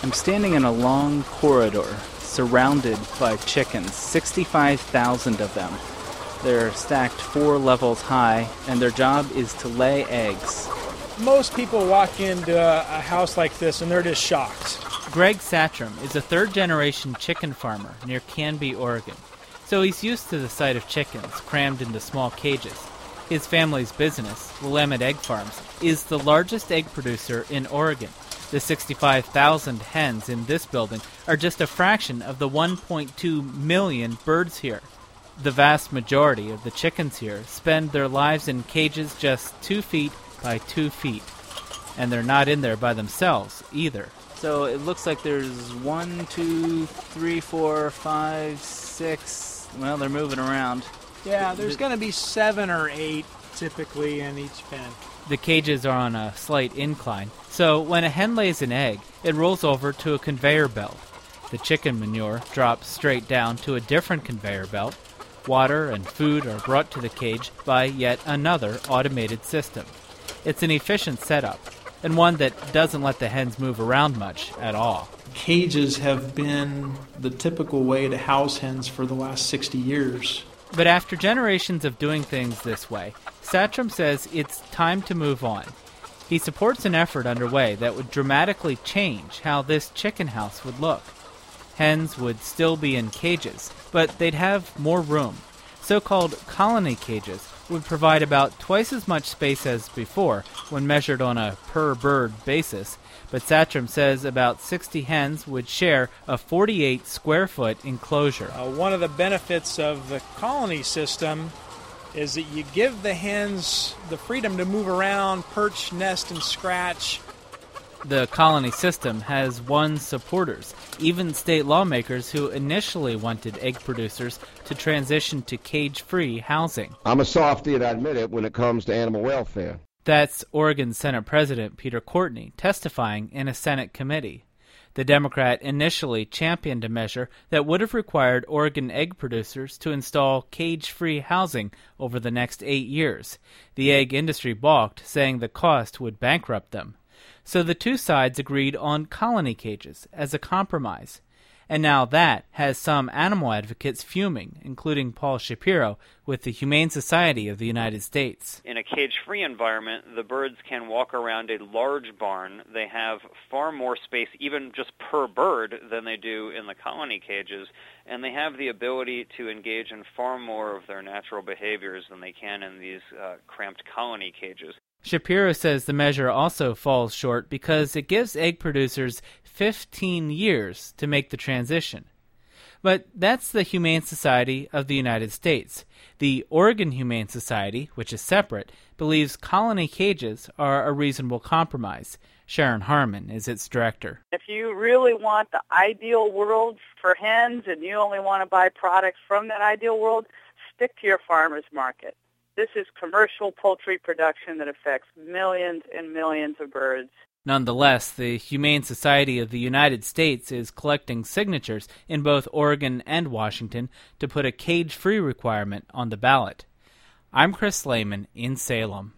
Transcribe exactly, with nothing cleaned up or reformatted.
I'm standing in a long corridor surrounded by chickens, sixty-five thousand of them. They're stacked four levels high, and their job is to lay eggs. Most people walk into a, a house like this and they're just shocked. Greg Satrom is a third-generation chicken farmer near Canby, Oregon. So he's used to the sight of chickens crammed into small cages. His family's business, Willamette Egg Farms, is the largest egg producer in Oregon. The sixty-five thousand hens in this building are just a fraction of the one point two million birds here. The vast majority of the chickens here spend their lives in cages just two feet by two feet. And they're not in there by themselves either. So it looks like there's one, two, three, four, five, six. Well, they're moving around. Yeah, there's going to be seven or eight typically in each pen. The cages are on a slight incline, so when a hen lays an egg, it rolls over to a conveyor belt. The chicken manure drops straight down to a different conveyor belt. Water and food are brought to the cage by yet another automated system. It's an efficient setup, and one that doesn't let the hens move around much at all. Cages have been the typical way to house hens for the last sixty years. But after generations of doing things this way, Satrom says it's time to move on. He supports an effort underway that would dramatically change how this chicken house would look. Hens would still be in cages, but they'd have more room. So-called colony cages would provide about twice as much space as before when measured on a per-bird basis, but Satrom says about sixty hens would share a forty-eight square foot enclosure. Uh, one of the benefits of the colony system is that you give the hens the freedom to move around, perch, nest, and scratch. The colony system has won supporters, even state lawmakers who initially wanted egg producers to transition to cage-free housing. I'm a softy, and I admit it, when it comes to animal welfare. That's Oregon Senate President Peter Courtney testifying in a Senate committee. The Democrat initially championed a measure that would have required Oregon egg producers to install cage-free housing over the next eight years. The egg industry balked, saying the cost would bankrupt them. So the two sides agreed on colony cages as a compromise. And now that has some animal advocates fuming, including Paul Shapiro with the Humane Society of the United States. In a cage-free environment, the birds can walk around a large barn. They have far more space, even just per bird, than they do in the colony cages, and they have the ability to engage in far more of their natural behaviors than they can in these uh, cramped colony cages. Shapiro says the measure also falls short because it gives egg producers fifteen years to make the transition. But that's the Humane Society of the United States. The Oregon Humane Society, which is separate, believes colony cages are a reasonable compromise. Sharon Harmon is its director. If you really want the ideal world for hens and you only want to buy products from that ideal world, stick to your farmer's market. This is commercial poultry production that affects millions and millions of birds. Nonetheless, the Humane Society of the United States is collecting signatures in both Oregon and Washington to put a cage-free requirement on the ballot. I'm Chris Lehman in Salem.